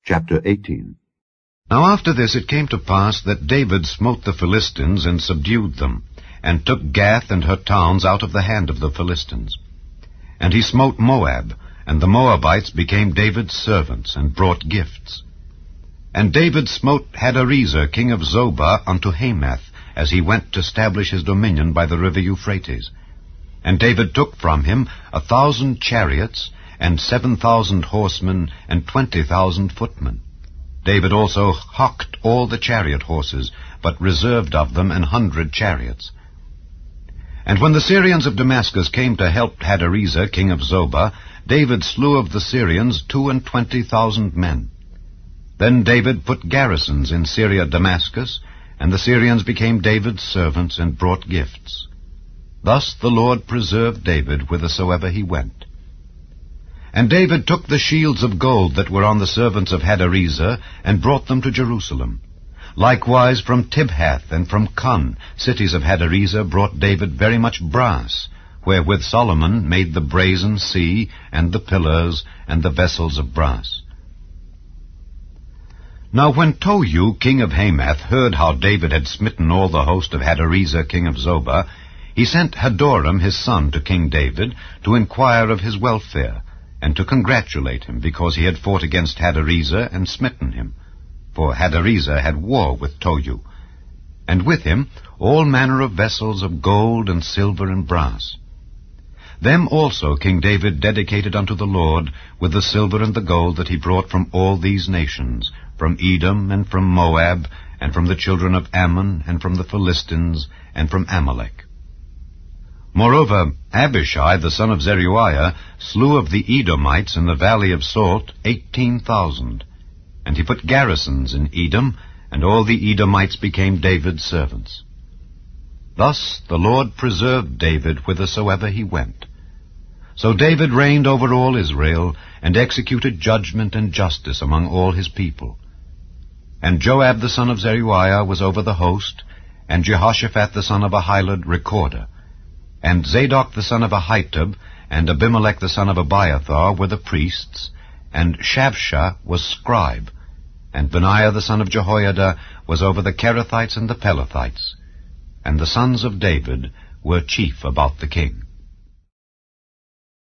Chapter 18. Now after this it came to pass that David smote the Philistines and subdued them, and took Gath and her towns out of the hand of the Philistines. And he smote Moab, and the Moabites became David's servants, and brought gifts. And David smote Hadarezer king of Zobah unto Hamath, as he went to establish his dominion by the river Euphrates. And David took from him 1,000 chariots, and 7,000 horsemen, and 20,000 footmen. David also hocked all the chariot horses, but reserved of them 100 chariots. And when the Syrians of Damascus came to help Hadarezer king of Zobah, David slew of the Syrians 22,000 men. Then David put garrisons in Syria Damascus, and the Syrians became David's servants and brought gifts. Thus the Lord preserved David whithersoever he went. And David took the shields of gold that were on the servants of Hadarezer, and brought them to Jerusalem. Likewise from Tibhath and from Cun, cities of Hadarezer, brought David very much brass, wherewith Solomon made the brazen sea, and the pillars, and the vessels of brass. Now when Tohu king of Hamath heard how David had smitten all the host of Hadarezer king of Zobah, he sent Hadoram his son to King David, to inquire of his welfare, and to congratulate him, because he had fought against Hadarezer and smitten him. For Hadarezer had war with Tohu, and with him all manner of vessels of gold and silver and brass. Them also King David dedicated unto the Lord with the silver and the gold that he brought from all these nations, from Edom and from Moab, and from the children of Ammon, and from the Philistines, and from Amalek. Moreover, Abishai the son of Zeruiah slew of the Edomites in the valley of Salt 18,000. And he put garrisons in Edom, and all the Edomites became David's servants. Thus the Lord preserved David whithersoever he went. So David reigned over all Israel, and executed judgment and justice among all his people. And Joab the son of Zeruiah was over the host, and Jehoshaphat the son of Ahilud recorder. And Zadok the son of Ahitub, and Abimelech the son of Abiathar were the priests, and Shavsha was scribe, and Benaiah the son of Jehoiada was over the Kerethites and the Pelethites. And the sons of David were chief about the king.